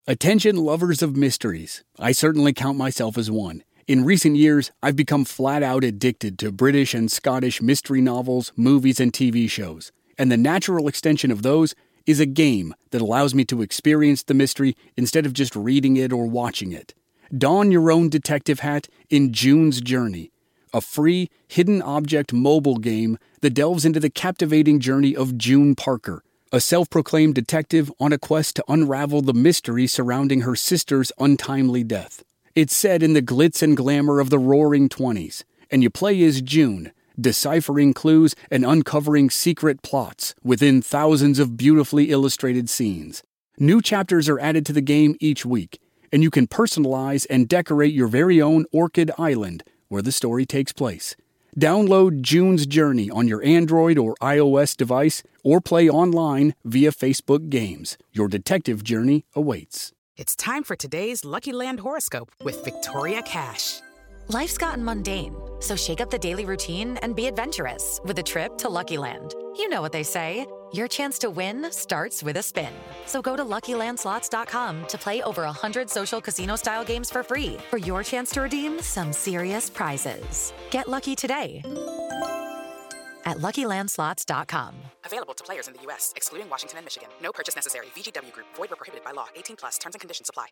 Attention lovers of mysteries. I certainly count myself as one. In recent years, I've become flat out addicted to British and Scottish mystery novels, movies, and TV shows. And the natural extension of those is a game that allows me to experience the mystery instead of just reading it or watching it. Don your own detective hat in June's Journey, a free, hidden object mobile game that delves into the captivating journey of June Parker, a self-proclaimed detective on a quest to unravel the mystery surrounding her sister's untimely death. It's set in the glitz and glamour of the Roaring '20s, and you play as June, deciphering clues and uncovering secret plots within thousands of beautifully illustrated scenes. New chapters are added to the game each week, and you can personalize and decorate your very own Orchid Island, where the story takes place. Download June's Journey on your Android or iOS device, or play online via Facebook Games. Your detective journey awaits. It's time for today's Lucky Land horoscope with Victoria Cash. Life's gotten mundane, so shake up the daily routine and be adventurous with a trip to Lucky Land. You know what they say, your chance to win starts with a spin. So go to LuckyLandSlots.com to play over 100 social casino-style games for free for your chance to redeem some serious prizes. Get lucky today at LuckyLandSlots.com. Available to players in the U.S., excluding Washington and Michigan. No purchase necessary. VGW Group. Void where prohibited by law. 18+. Terms and conditions apply.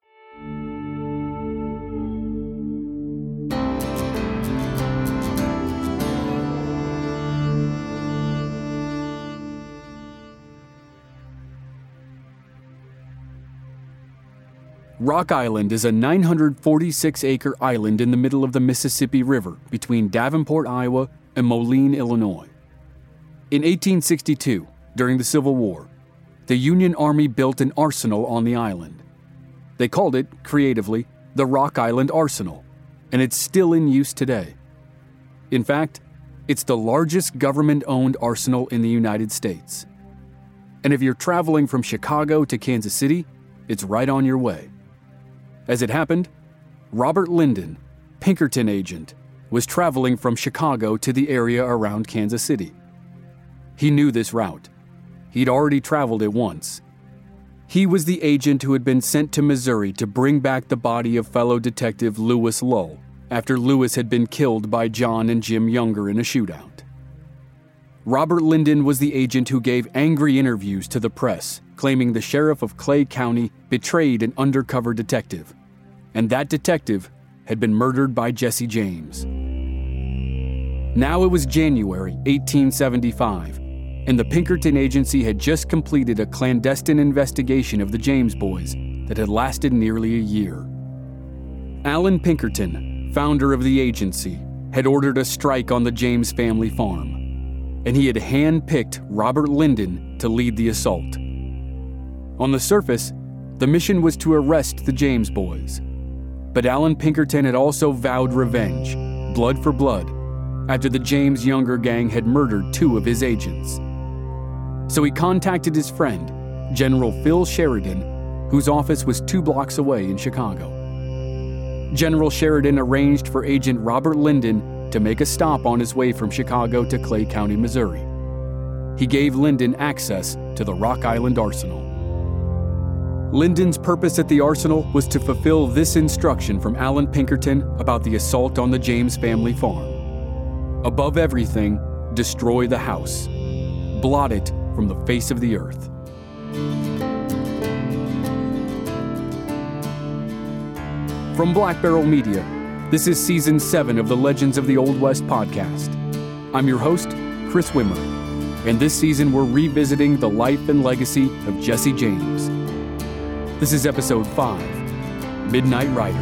Rock Island is a 946-acre island in the middle of the Mississippi River between Davenport, Iowa, and Moline, Illinois. In 1862, during the Civil War, the Union Army built an arsenal on the island. They called it, creatively, the Rock Island Arsenal, and it's still in use today. In fact, it's the largest government-owned arsenal in the United States. And if you're traveling from Chicago to Kansas City, it's right on your way. As it happened, Robert Linden, Pinkerton agent, was traveling from Chicago to the area around Kansas City. He knew this route. He'd already traveled it once. He was the agent who had been sent to Missouri to bring back the body of fellow detective Lewis Lull after Lewis had been killed by John and Jim Younger in a shootout. Robert Linden was the agent who gave angry interviews to the press, claiming the sheriff of Clay County betrayed an undercover detective, and that detective had been murdered by Jesse James. Now it was January 1875, and the Pinkerton Agency had just completed a clandestine investigation of the James boys that had lasted nearly a year. Alan Pinkerton, founder of the agency, had ordered a strike on the James family farm, and he had hand-picked Robert Linden to lead the assault. On the surface, the mission was to arrest the James boys, but Alan Pinkerton had also vowed revenge, blood for blood, after the James Younger gang had murdered 2 of his agents. So he contacted his friend, General Phil Sheridan, whose office was 2 blocks away in Chicago. General Sheridan arranged for Agent Robert Linden to make a stop on his way from Chicago to Clay County, Missouri. He gave Linden access to the Rock Island Arsenal. Linden's purpose at the arsenal was to fulfill this instruction from Alan Pinkerton about the assault on the James family farm. Above everything, destroy the house. Blot it from the face of the earth. From Black Barrel Media, this is Season 7 of the Legends of the Old West podcast. I'm your host, Chris Wimmer, and this season we're revisiting the life and legacy of Jesse James. This is Episode 5, Midnight Rider.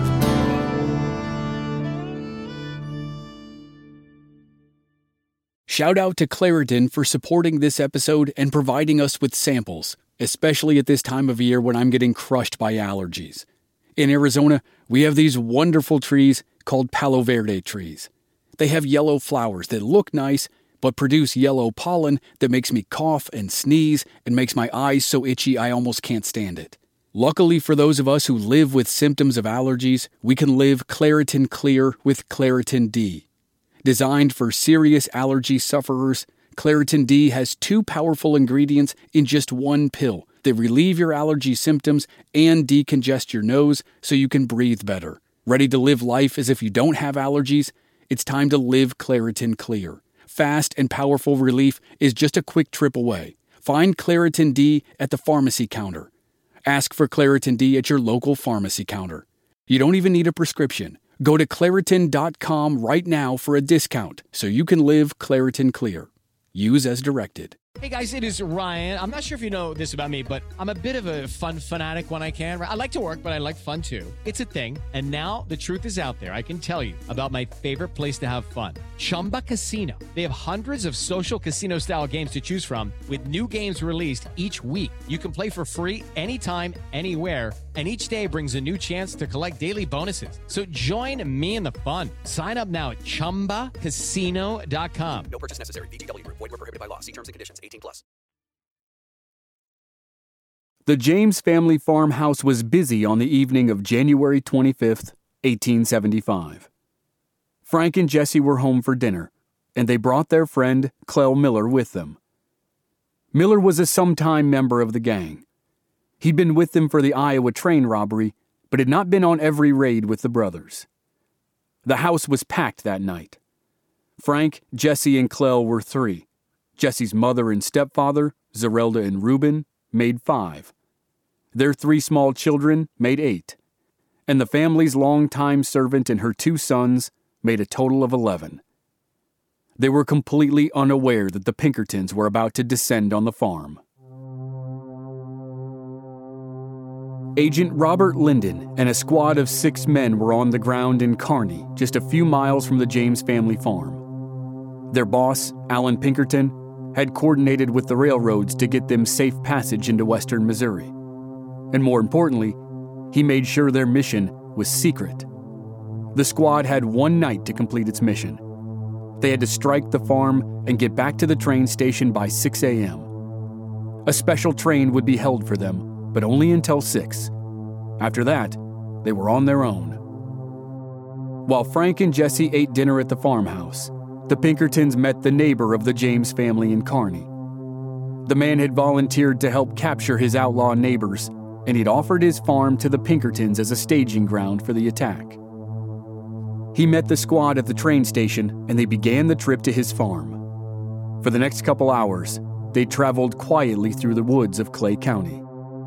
Shout out to Claritin for supporting this episode and providing us with samples, especially at this time of year when I'm getting crushed by allergies. In Arizona, we have these wonderful trees called Palo Verde trees. They have yellow flowers that look nice, but produce yellow pollen that makes me cough and sneeze and makes my eyes so itchy I almost can't stand it. Luckily for those of us who live with symptoms of allergies, we can live Claritin Clear with Claritin D. Designed for serious allergy sufferers, Claritin D has 2 powerful ingredients in just 1 pill, They relieve your allergy symptoms and decongest your nose so you can breathe better. Ready to live life as if you don't have allergies? It's time to live Claritin Clear. Fast and powerful relief is just a quick trip away. Find Claritin D at the pharmacy counter. Ask for Claritin D at your local pharmacy counter. You don't even need a prescription. Go to Claritin.com right now for a discount so you can live Claritin Clear. Use as directed. Hey guys, it is Ryan. I'm not sure if you know this about me, but I'm a bit of a fun fanatic when I can. I like to work, but I like fun too. It's a thing. And now the truth is out there. I can tell you about my favorite place to have fun. Chumba Casino. They have hundreds of social casino style games to choose from with new games released each week. You can play for free anytime, anywhere. And each day brings a new chance to collect daily bonuses. So join me in the fun. Sign up now at ChumbaCasino.com. No purchase necessary. VGW Group. Void where prohibited by law. See terms and conditions. 18+. The James family farmhouse was busy on the evening of January 25th, 1875. Frank and Jesse were home for dinner, and they brought their friend Clell Miller with them. Miller was a sometime member of the gang. He'd been with them for the Iowa train robbery, but had not been on every raid with the brothers. The house was packed that night. Frank, Jesse, and Clell were 3. Jesse's mother and stepfather, Zerelda and Reuben, made 5. Their 3 small children made 8. And the family's longtime servant and her 2 sons made a total of 11. They were completely unaware that the Pinkertons were about to descend on the farm. Agent Robert Linden and a squad of 6 men were on the ground in Kearney, just a few miles from the James family farm. Their boss, Alan Pinkerton, had coordinated with the railroads to get them safe passage into western Missouri. And more importantly, he made sure their mission was secret. The squad had 1 night to complete its mission. They had to strike the farm and get back to the train station by 6 a.m. A special train would be held for them, but only until 6. After that, they were on their own. While Frank and Jesse ate dinner at the farmhouse, the Pinkertons met the neighbor of the James family in Kearney. The man had volunteered to help capture his outlaw neighbors, and he'd offered his farm to the Pinkertons as a staging ground for the attack. He met the squad at the train station, and they began the trip to his farm. For the next couple hours, they traveled quietly through the woods of Clay County.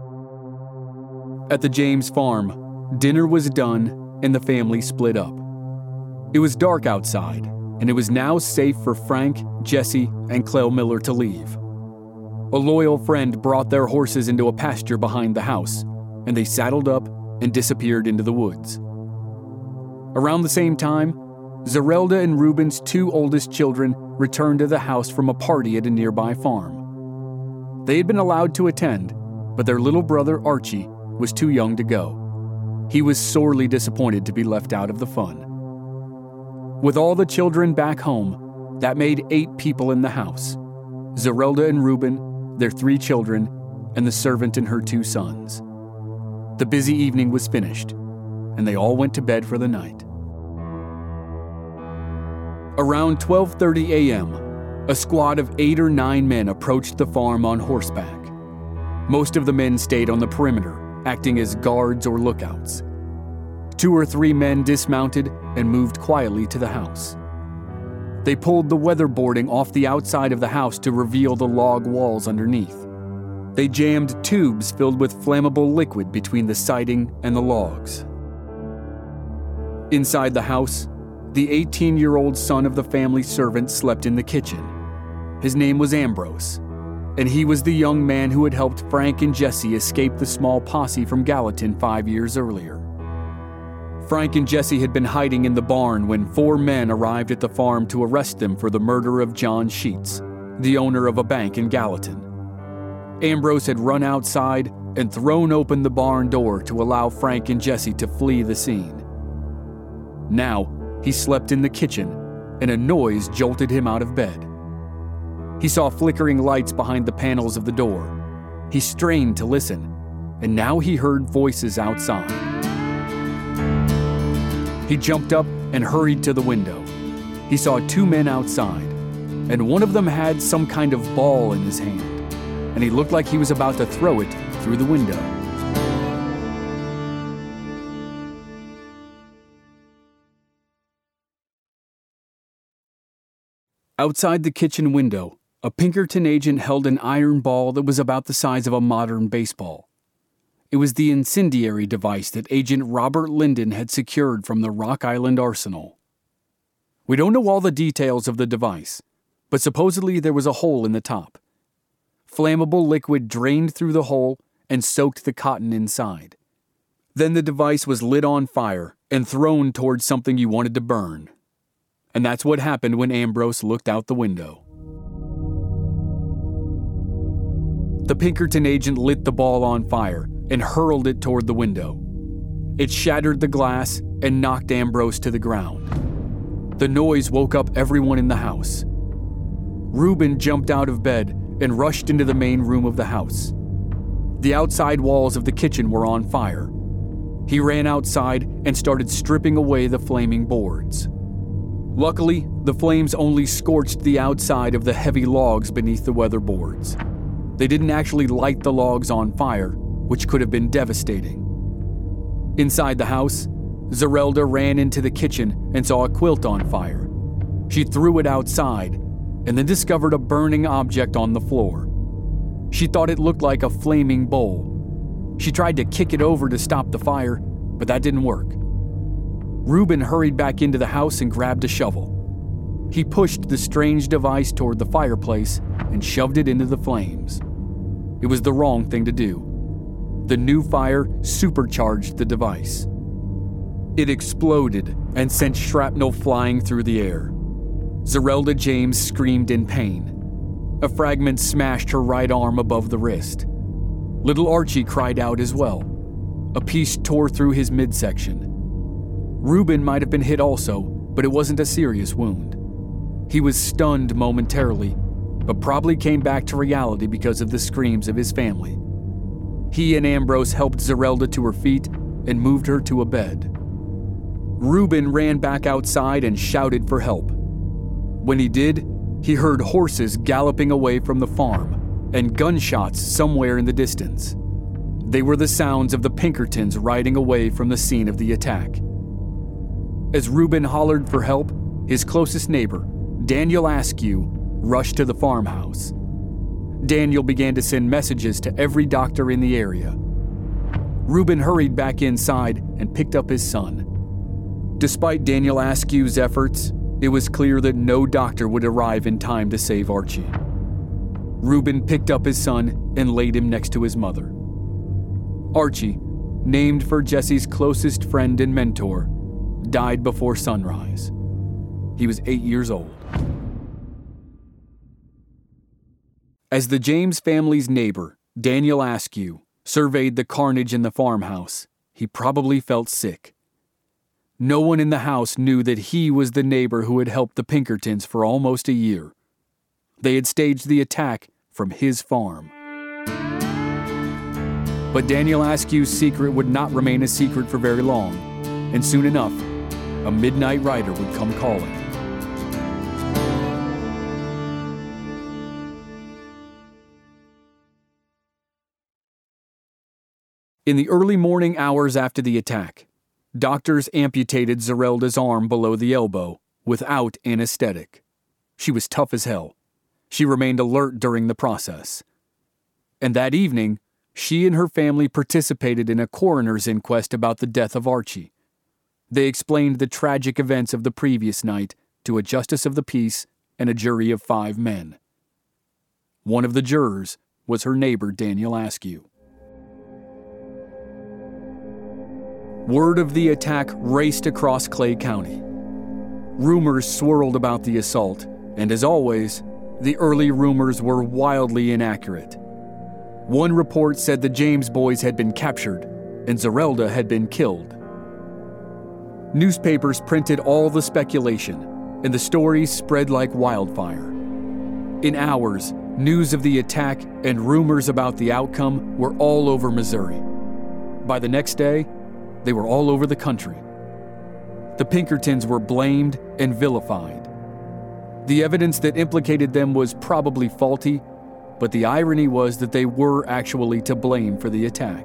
At the James farm, dinner was done, and the family split up. It was dark outside, and it was now safe for Frank, Jesse, and Clell Miller to leave. A loyal friend brought their horses into a pasture behind the house, and they saddled up and disappeared into the woods. Around the same time, Zerelda and Reuben's 2 oldest children returned to the house from a party at a nearby farm. They had been allowed to attend, but their little brother Archie was too young to go. He was sorely disappointed to be left out of the fun. With all the children back home, that made 8 people in the house: Zerelda and Reuben, their 3 children, and the servant and her 2 sons. The busy evening was finished, and they all went to bed for the night. Around 12:30 a.m., a squad of 8 or 9 men approached the farm on horseback. Most of the men stayed on the perimeter, acting as guards or lookouts. 2 or 3 men dismounted and moved quietly to the house. They pulled the weatherboarding off the outside of the house to reveal the log walls underneath. They jammed tubes filled with flammable liquid between the siding and the logs. Inside the house, the 18-year-old son of the family servant slept in the kitchen. His name was Ambrose, and he was the young man who had helped Frank and Jesse escape the small posse from Gallatin 5 years earlier. Frank and Jesse had been hiding in the barn when 4 men arrived at the farm to arrest them for the murder of John Sheets, the owner of a bank in Gallatin. Ambrose had run outside and thrown open the barn door to allow Frank and Jesse to flee the scene. Now, he slept in the kitchen, and a noise jolted him out of bed. He saw flickering lights behind the panels of the door. He strained to listen, and now he heard voices outside. He jumped up and hurried to the window. He saw 2 men outside, and one of them had some kind of ball in his hand. and he looked like he was about to throw it through the window. Outside the kitchen window, a Pinkerton agent held an iron ball that was about the size of a modern baseball. It was the incendiary device that Agent Robert Linden had secured from the Rock Island arsenal. We don't know all the details of the device, but supposedly there was a hole in the top. Flammable liquid drained through the hole and soaked the cotton inside. Then the device was lit on fire and thrown towards something you wanted to burn. And that's what happened when Ambrose looked out the window. The Pinkerton agent lit the ball on fire and hurled it toward the window. It shattered the glass and knocked Ambrose to the ground. The noise woke up everyone in the house. Reuben jumped out of bed and rushed into the main room of the house. The outside walls of the kitchen were on fire. He ran outside and started stripping away the flaming boards. Luckily, the flames only scorched the outside of the heavy logs beneath the weatherboards. They didn't actually light the logs on fire, which could have been devastating. Inside the house, Zerelda ran into the kitchen and saw a quilt on fire. She threw it outside and then discovered a burning object on the floor. She thought it looked like a flaming bowl. She tried to kick it over to stop the fire, but that didn't work. Reuben hurried back into the house and grabbed a shovel. He pushed the strange device toward the fireplace and shoved it into the flames. It was the wrong thing to do. The new fire supercharged the device. It exploded and sent shrapnel flying through the air. Zerelda James screamed in pain. A fragment smashed her right arm above the wrist. Little Archie cried out as well. A piece tore through his midsection. Reuben might have been hit also, but it wasn't a serious wound. He was stunned momentarily, but probably came back to reality because of the screams of his family. He and Ambrose helped Zerelda to her feet and moved her to a bed. Reuben ran back outside and shouted for help. When he did, he heard horses galloping away from the farm and gunshots somewhere in the distance. They were the sounds of the Pinkertons riding away from the scene of the attack. As Reuben hollered for help, his closest neighbor, Daniel Askew, rushed to the farmhouse. Daniel began to send messages to every doctor in the area. Reuben hurried back inside and picked up his son. Despite Daniel Askew's efforts, it was clear that no doctor would arrive in time to save Archie. Reuben picked up his son and laid him next to his mother. Archie, named for Jesse's closest friend and mentor, died before sunrise. He was 8 years old. As the James family's neighbor, Daniel Askew, surveyed the carnage in the farmhouse, he probably felt sick. No one in the house knew that he was the neighbor who had helped the Pinkertons for almost a year. They had staged the attack from his farm. But Daniel Askew's secret would not remain a secret for very long, and soon enough, a midnight rider would come calling. In the early morning hours after the attack, doctors amputated Zerelda's arm below the elbow without anesthetic. She was tough as hell. She remained alert during the process. And that evening, she and her family participated in a coroner's inquest about the death of Archie. They explained the tragic events of the previous night to a justice of the peace and a jury of 5 men. One of the jurors was her neighbor, Daniel Askew. Word of the attack raced across Clay County. Rumors swirled about the assault, and as always, the early rumors were wildly inaccurate. One report said the James boys had been captured, and Zerelda had been killed. Newspapers printed all the speculation, and the stories spread like wildfire. In hours, news of the attack and rumors about the outcome were all over Missouri. By the next day, they were all over the country. The Pinkertons were blamed and vilified. The evidence that implicated them was probably faulty, but the irony was that they were actually to blame for the attack.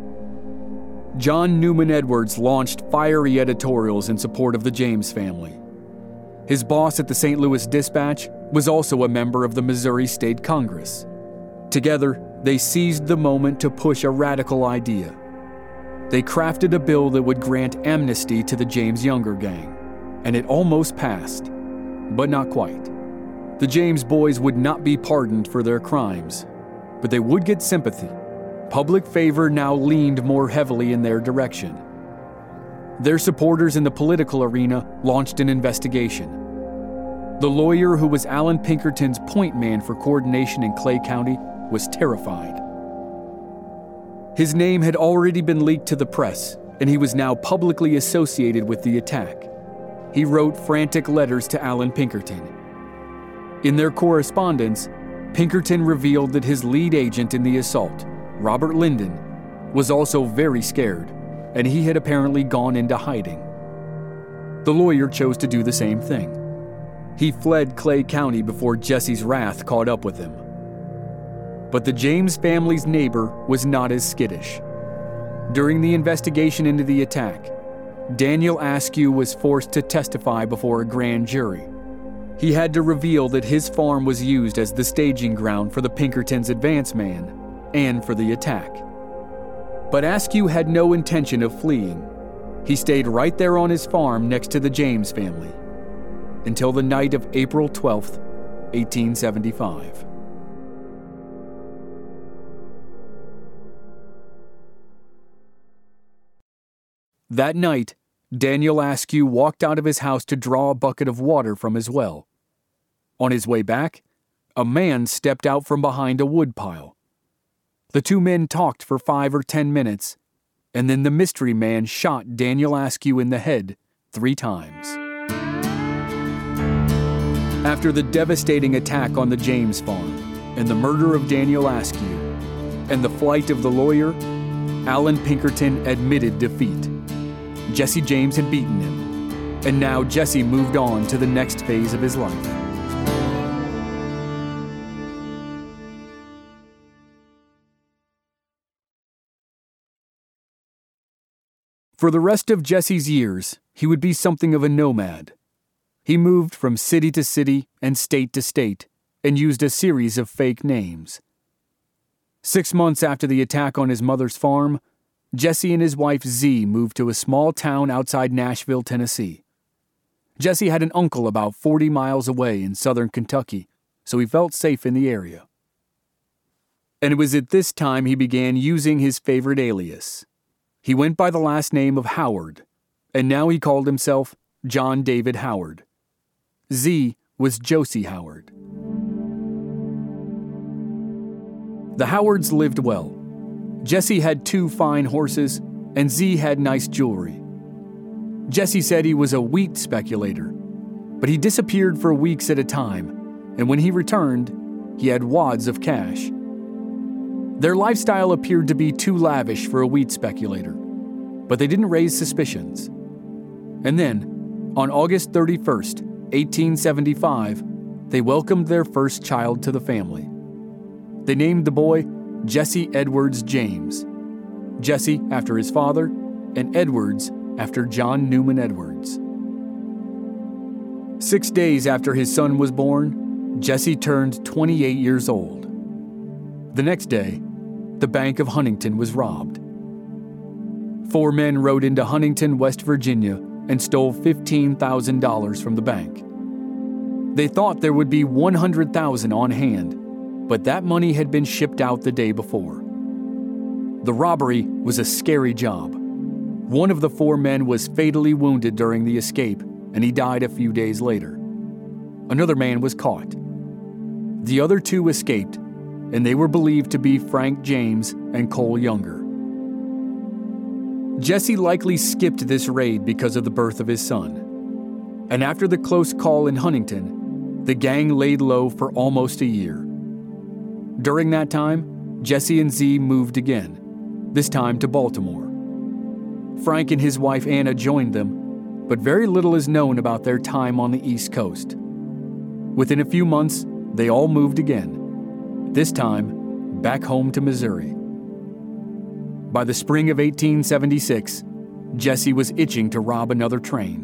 John Newman Edwards launched fiery editorials in support of the James family. His boss at the St. Louis Dispatch was also a member of the Missouri State Congress. Together, they seized the moment to push a radical idea. They crafted a bill that would grant amnesty to the James Younger gang, and it almost passed, but not quite. The James boys would not be pardoned for their crimes, but they would get sympathy. Public favor now leaned more heavily in their direction. Their supporters in the political arena launched an investigation. The lawyer who was Allen Pinkerton's point man for coordination in Clay County was terrified. His name had already been leaked to the press, and he was now publicly associated with the attack. He wrote frantic letters to Allen Pinkerton. In their correspondence, Pinkerton revealed that his lead agent in the assault, Robert Linden, was also very scared, and he had apparently gone into hiding. The lawyer chose to do the same thing. He fled Clay County before Jesse's wrath caught up with him. But the James family's neighbor was not as skittish. During the investigation into the attack, Daniel Askew was forced to testify before a grand jury. He had to reveal that his farm was used as the staging ground for the Pinkertons' advance man and for the attack. But Askew had no intention of fleeing. He stayed right there on his farm next to the James family until the night of April 12th, 1875. That night, Daniel Askew walked out of his house to draw a bucket of water from his well. On his way back, a man stepped out from behind a woodpile. The two men talked for 5 or 10 minutes, and then the mystery man shot Daniel Askew in the head 3 times. After the devastating attack on the James farm, and the murder of Daniel Askew, and the flight of the lawyer, Allen Pinkerton admitted defeat. Jesse James had beaten him, and now Jesse moved on to the next phase of his life. For the rest of Jesse's years, he would be something of a nomad. He moved from city to city and state to state, and used a series of fake names. 6 months after the attack on his mother's farm, Jesse and his wife Z moved to a small town outside Nashville, Tennessee. Jesse had an uncle about 40 miles away in southern Kentucky, so he felt safe in the area. And it was at this time he began using his favorite alias. He went by the last name of Howard, and now he called himself John David Howard. Z was Josie Howard. The Howards lived well. Jesse had 2 fine horses, and Z had nice jewelry. Jesse said he was a wheat speculator, but he disappeared for weeks at a time, and when he returned, he had wads of cash. Their lifestyle appeared to be too lavish for a wheat speculator, but they didn't raise suspicions. And then, on August 31st, 1875, they welcomed their first child to the family. They named the boy Jesse Edwards James. Jesse after his father, and Edwards after John Newman Edwards. 6 days after his son was born, Jesse turned 28 years old. The next day, the Bank of Huntington was robbed. 4 men rode into Huntington, West Virginia, and stole $15,000 from the bank. They thought there would be $100,000 on hand, but that money had been shipped out the day before. The robbery was a scary job. One of the 4 men was fatally wounded during the escape, and he died a few days later. Another man was caught. The other 2 escaped, and they were believed to be Frank James and Cole Younger. Jesse likely skipped this raid because of the birth of his son. And after the close call in Huntington, the gang laid low for almost a year. During that time, Jesse and Z moved again, this time to Baltimore. Frank and his wife Anna joined them, but very little is known about their time on the East Coast. Within a few months, they all moved again. this time back home to Missouri. By the spring of 1876, Jesse was itching to rob another train.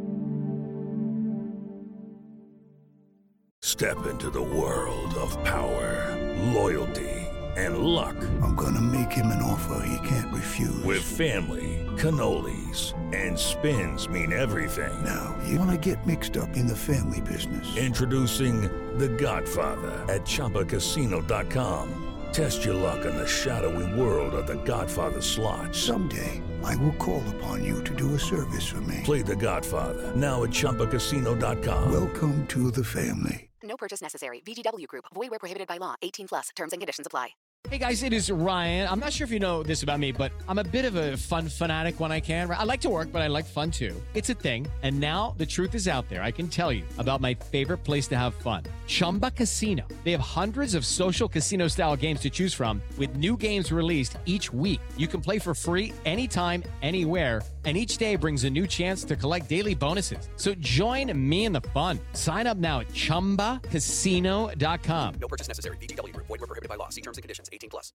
Step into the world of power, loyalty, and luck. I'm gonna make him an offer he can't refuse. With family, cannolis, and spins mean everything. Now, you wanna get mixed up in the family business. Introducing The Godfather at ChumbaCasino.com. Test your luck in the shadowy world of The Godfather slot. Someday, I will call upon you to do a service for me. Play The Godfather, now at ChumbaCasino.com. Welcome to the family. No purchase necessary. VGW Group. Void where prohibited by law. 18 plus. Terms and conditions apply. Hey guys, it is Ryan. I'm not sure if you know this about me, but I'm a bit of a fun fanatic when I can. I like to work, but I like fun too. It's a thing. And now the truth is out there. I can tell you about my favorite place to have fun. Chumba Casino. They have hundreds of social casino style games to choose from with new games released each week. You can play for free anytime, anywhere. And each day brings a new chance to collect daily bonuses. So join me in the fun. Sign up now at ChumbaCasino.com. No purchase necessary. VGW Group. Void where prohibited by law. See terms and conditions. 18 plus.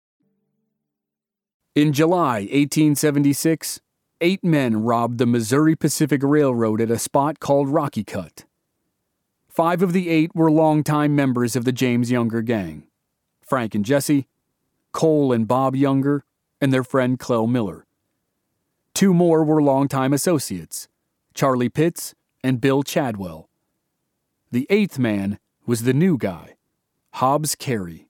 In July 1876, 8 men robbed the Missouri Pacific Railroad at a spot called Rocky Cut. 5 of the 8 were longtime members of the James Younger gang: Frank and Jesse, Cole and Bob Younger, and their friend Clell Miller. 2 more were longtime associates: Charlie Pitts and Bill Chadwell. The 8th man was the new guy, Hobbs Carey.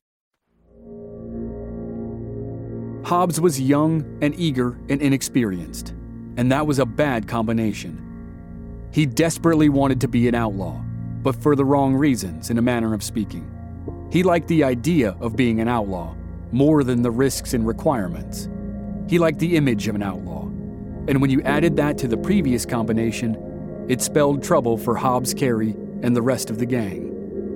Hobbs was young and eager and inexperienced, and that was a bad combination. He desperately wanted to be an outlaw, but for the wrong reasons, in a manner of speaking. He liked the idea of being an outlaw more than the risks and requirements. He liked the image of an outlaw, and when you added that to the previous combination, it spelled trouble for Hobbs Carey and the rest of the gang.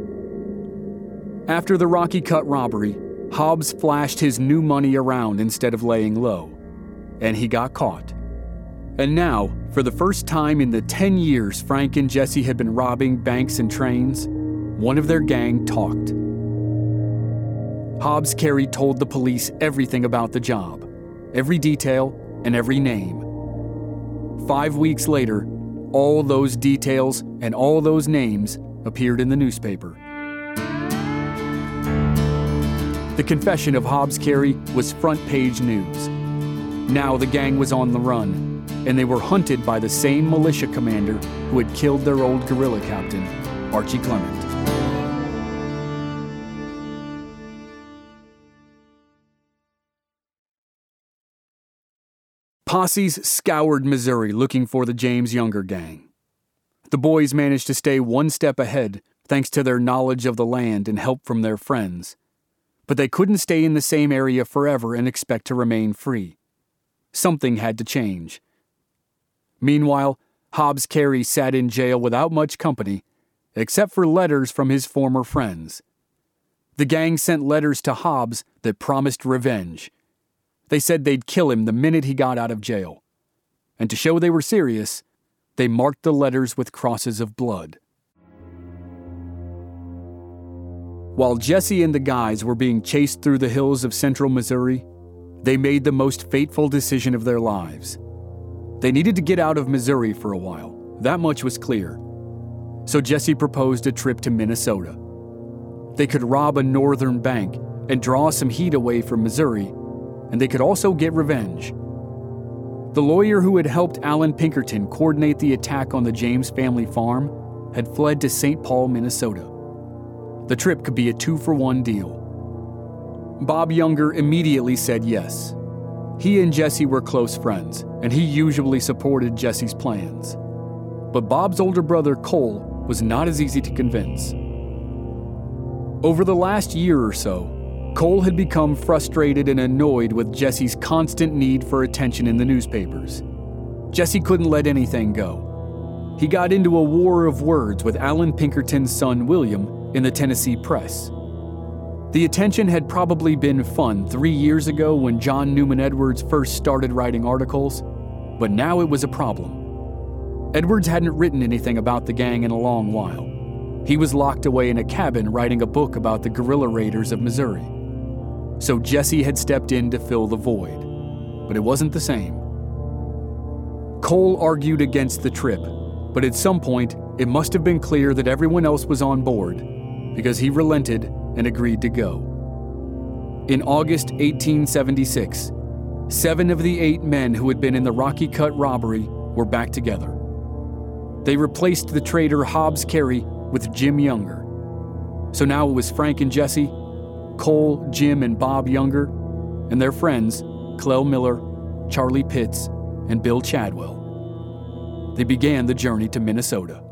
After the Rocky Cut robbery, Hobbs flashed his new money around instead of laying low, and he got caught. And now, for the first time in the 10 years Frank and Jesse had been robbing banks and trains, one of their gang talked. Hobbs Carey told the police everything about the job, every detail and every name. 5 weeks later, all those details and all those names appeared in the newspaper. The confession of Hobbs Carey was front-page news. Now the gang was on the run, and they were hunted by the same militia commander who had killed their old guerrilla captain, Archie Clement. Posses scoured Missouri looking for the James Younger gang. The boys managed to stay one step ahead thanks to their knowledge of the land and help from their friends. But they couldn't stay in the same area forever and expect to remain free. Something had to change. Meanwhile, Hobbs Carey sat in jail without much company, except for letters from his former friends. The gang sent letters to Hobbs that promised revenge. They said they'd kill him the minute he got out of jail. And to show they were serious, they marked the letters with crosses of blood. While Jesse and the guys were being chased through the hills of central Missouri, they made the most fateful decision of their lives. They needed to get out of Missouri for a while. That much was clear. So Jesse proposed a trip to Minnesota. They could rob a northern bank and draw some heat away from Missouri, and they could also get revenge. The lawyer who had helped Allan Pinkerton coordinate the attack on the James family farm had fled to St. Paul, Minnesota. The trip could be a 2-for-1 deal. Bob Younger immediately said yes. He and Jesse were close friends, and he usually supported Jesse's plans. But Bob's older brother, Cole, was not as easy to convince. Over the last year or so, Cole had become frustrated and annoyed with Jesse's constant need for attention in the newspapers. Jesse couldn't let anything go. He got into a war of words with Allan Pinkerton's son, William, in the Tennessee press. The attention had probably been fun 3 years ago when John Newman Edwards first started writing articles, but now it was a problem. Edwards hadn't written anything about the gang in a long while. he was locked away in a cabin writing a book about the guerrilla raiders of Missouri. So Jesse had stepped in to fill the void, but it wasn't the same. Cole argued against the trip, but at some point, it must have been clear that everyone else was on board, because he relented and agreed to go. In August 1876, 7 of the 8 men who had been in the Rocky Cut robbery were back together. They replaced the traitor Hobbs Carey with Jim Younger. So now it was Frank and Jesse, Cole, Jim, and Bob Younger, and their friends, Clell Miller, Charlie Pitts, and Bill Chadwell. They began the journey to Minnesota.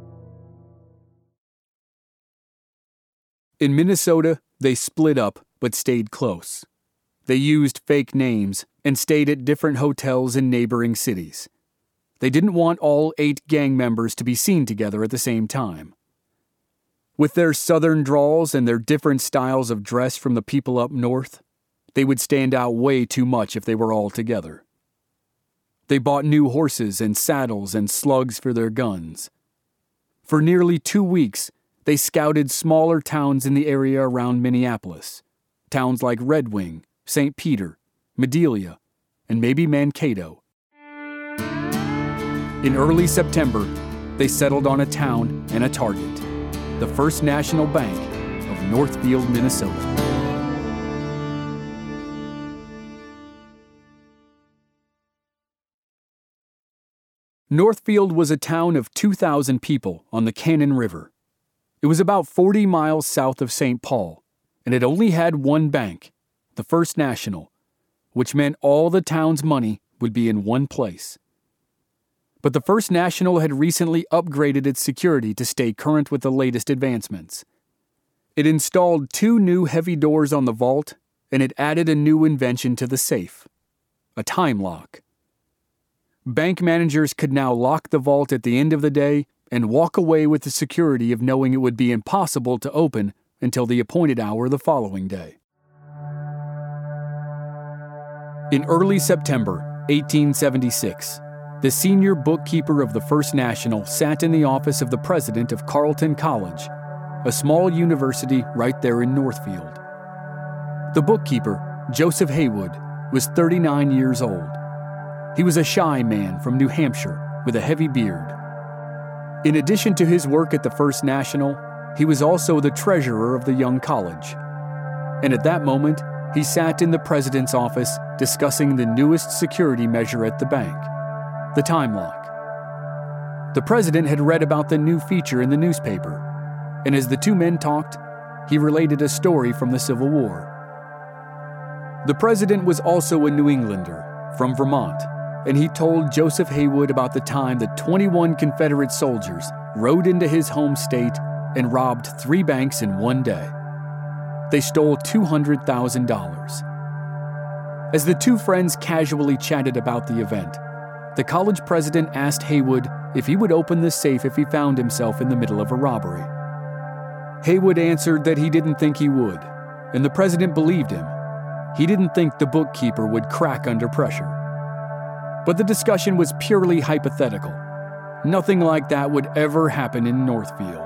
In Minnesota, they split up but stayed close. They used fake names and stayed at different hotels in neighboring cities. They didn't want all 8 gang members to be seen together at the same time. With their southern drawls and their different styles of dress from the people up north, they would stand out way too much if they were all together. They bought new horses and saddles and slugs for their guns. For nearly 2 weeks, they scouted smaller towns in the area around Minneapolis, towns like Red Wing, St. Peter, Madelia, and maybe Mankato. In early September, they settled on a town and a target, the First National Bank of Northfield, Minnesota. Northfield was a town of 2,000 people on the Cannon River. It was about 40 miles south of St. Paul, and it only had one bank, the First National, which meant all the town's money would be in one place. But the First National had recently upgraded its security to stay current with the latest advancements. It installed 2 new heavy doors on the vault, and it added a new invention to the safe, a time lock. Bank managers could now lock the vault at the end of the day and walk away with the security of knowing it would be impossible to open until the appointed hour the following day. In early September 1876, the senior bookkeeper of the First National sat in the office of the president of Carleton College, a small university right there in Northfield. The bookkeeper, Joseph Haywood, was 39 years old. He was a shy man from New Hampshire with a heavy beard. In addition to his work at the First National, he was also the treasurer of the young college. And at that moment, he sat in the president's office discussing the newest security measure at the bank, the time lock. The president had read about the new feature in the newspaper, and as the 2 men talked, he related a story from the Civil War. The president was also a New Englander from Vermont, and he told Joseph Haywood about the time that 21 Confederate soldiers rode into his home state and robbed 3 banks in one day. They stole $200,000. As the 2 friends casually chatted about the event, the college president asked Haywood if he would open the safe if he found himself in the middle of a robbery. Haywood answered that he didn't think he would, and the president believed him. He didn't think the bookkeeper would crack under pressure. But the discussion was purely hypothetical. Nothing like that would ever happen in Northfield.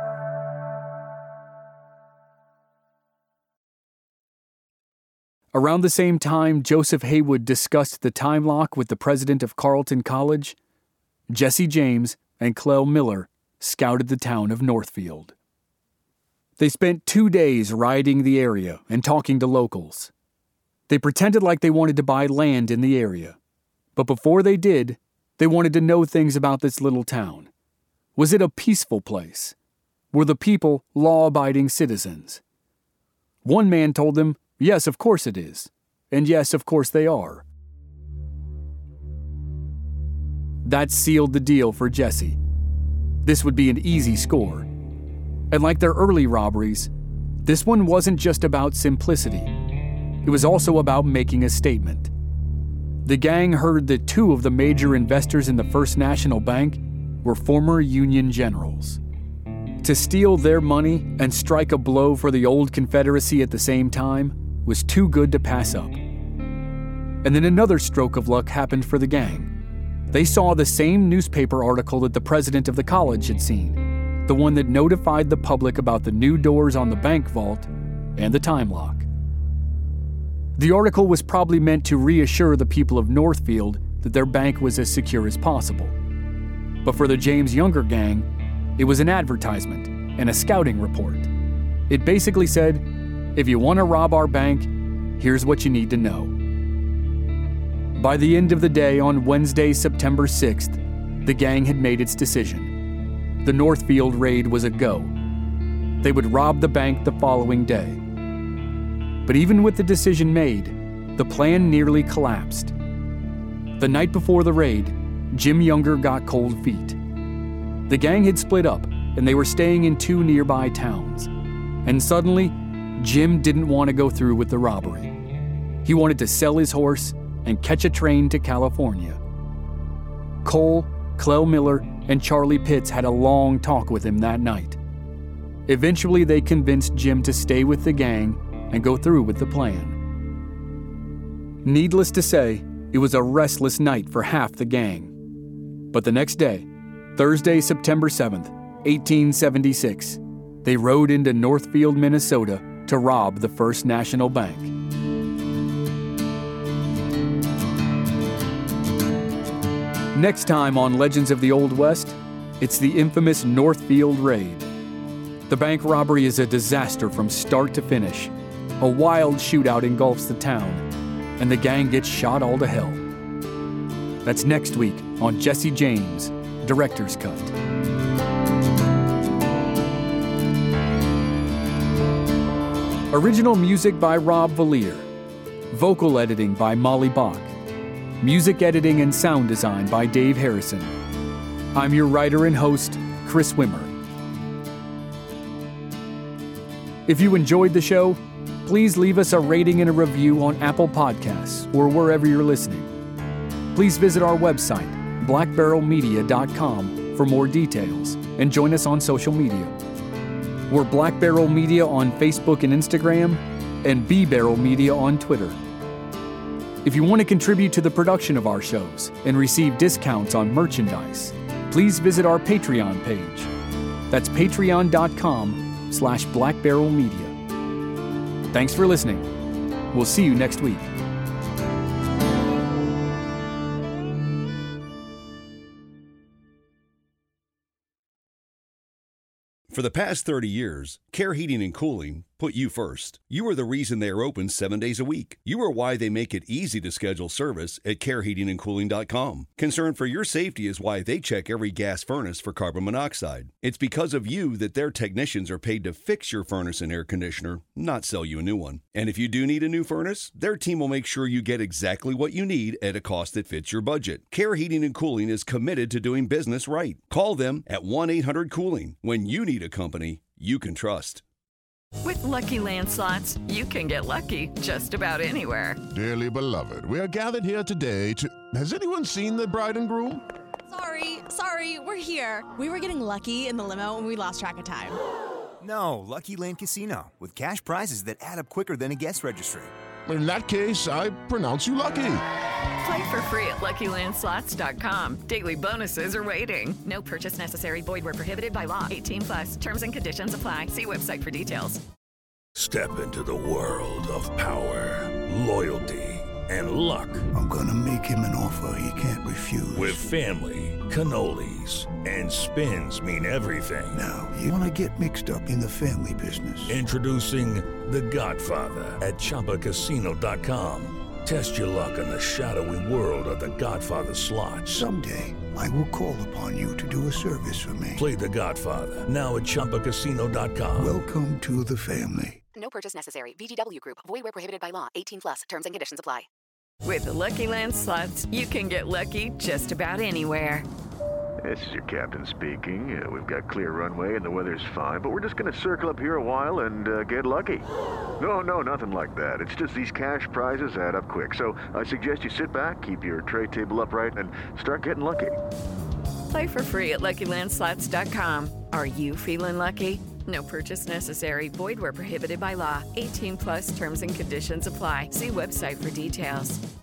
Around the same time Joseph Haywood discussed the time lock with the president of Carleton College, Jesse James and Clell Miller scouted the town of Northfield. They spent 2 days riding the area and talking to locals. They pretended like they wanted to buy land in the area. But before they did, they wanted to know things about this little town. Was it a peaceful place? Were the people law-abiding citizens? One man told them, yes, of course it is, and yes, of course they are. That sealed the deal for Jesse. This would be an easy score. And like their early robberies, this one wasn't just about simplicity. It was also about making a statement. The gang heard that 2 of the major investors in the First National Bank were former Union generals. To steal their money and strike a blow for the old Confederacy at the same time was too good to pass up. And then another stroke of luck happened for the gang. They saw the same newspaper article that the president of the college had seen, the one that notified the public about the new doors on the bank vault and the time lock. The article was probably meant to reassure the people of Northfield that their bank was as secure as possible. But for the James Younger gang, it was an advertisement and a scouting report. It basically said, if you want to rob our bank, here's what you need to know. By the end of the day on Wednesday, September 6th, the gang had made its decision. The Northfield raid was a go. They would rob the bank the following day. But even with the decision made, the plan nearly collapsed. The night before the raid, Jim Younger got cold feet. The gang had split up, and they were staying in 2 nearby towns. And suddenly, Jim didn't want to go through with the robbery. He wanted to sell his horse and catch a train to California. Cole, Clell Miller, and Charlie Pitts had a long talk with him that night. Eventually, they convinced Jim to stay with the gang and go through with the plan. Needless to say, it was a restless night for half the gang. But the next day, Thursday, September 7th, 1876, they rode into Northfield, Minnesota to rob the First National Bank. Next time on Legends of the Old West, it's the infamous Northfield Raid. The bank robbery is a disaster from start to finish. A wild shootout engulfs the town, and the gang gets shot all to hell. That's next week on Jesse James, Director's Cut. Original music by Rob Valier. Vocal editing by Molly Bach. Music editing and sound design by Dave Harrison. I'm your writer and host, Chris Wimmer. If you enjoyed the show, please leave us a rating and a review on Apple Podcasts or wherever you're listening. Please visit our website, blackbarrelmedia.com, for more details, and join us on social media. We're Black Barrel Media on Facebook and Instagram, and B Barrel Media on Twitter. If you want to contribute to the production of our shows and receive discounts on merchandise, please visit our Patreon page. That's patreon.com/blackbarrelmedia. Thanks for listening. We'll see you next week. For the past 30 years, Care Heating and Cooling put you first. You are the reason they are open 7 days a week. You are why they make it easy to schedule service at careheatingandcooling.com. Concern for your safety is why they check every gas furnace for carbon monoxide. It's because of you that their technicians are paid to fix your furnace and air conditioner, not sell you a new one. And if you do need a new furnace, their team will make sure you get exactly what you need at a cost that fits your budget. Care Heating and Cooling is committed to doing business right. Call them at 1-800-COOLING when you need a company you can trust. With Lucky Land Slots, you can get lucky just about anywhere. Dearly beloved, we are gathered here today to... Has anyone seen the bride and groom? Sorry, we're here. We were getting lucky in the limo and we lost track of time. No, Lucky Land Casino, with cash prizes that add up quicker than a guest registry. In that case, I pronounce you lucky. Play for free at LuckyLandSlots.com. Daily bonuses are waiting. No purchase necessary. Void where prohibited by law. 18+. Terms and conditions apply. See website for details. Step into the world of power, loyalty, and luck. I'm gonna make him an offer he can't refuse. With family, cannolis, and spins mean everything. Now, you wanna get mixed up in the family business. Introducing The Godfather at ChumbaCasino.com. Test your luck in the shadowy world of The Godfather slot. Someday, I will call upon you to do a service for me. Play The Godfather, now at ChumbaCasino.com. Welcome to the family. No purchase necessary. VGW Group. Void where prohibited by law. 18+. Terms and conditions apply. With the Lucky Land Slots, you can get lucky just about anywhere. This is your captain speaking. We've got clear runway and the weather's fine, but we're just going to circle up here a while and get lucky. No, nothing like that. It's just these cash prizes add up quick. So I suggest you sit back, keep your tray table upright, and start getting lucky. Play for free at LuckyLandSlots.com. Are you feeling lucky? No purchase necessary. Void where prohibited by law. 18+. Terms and conditions apply. See website for details.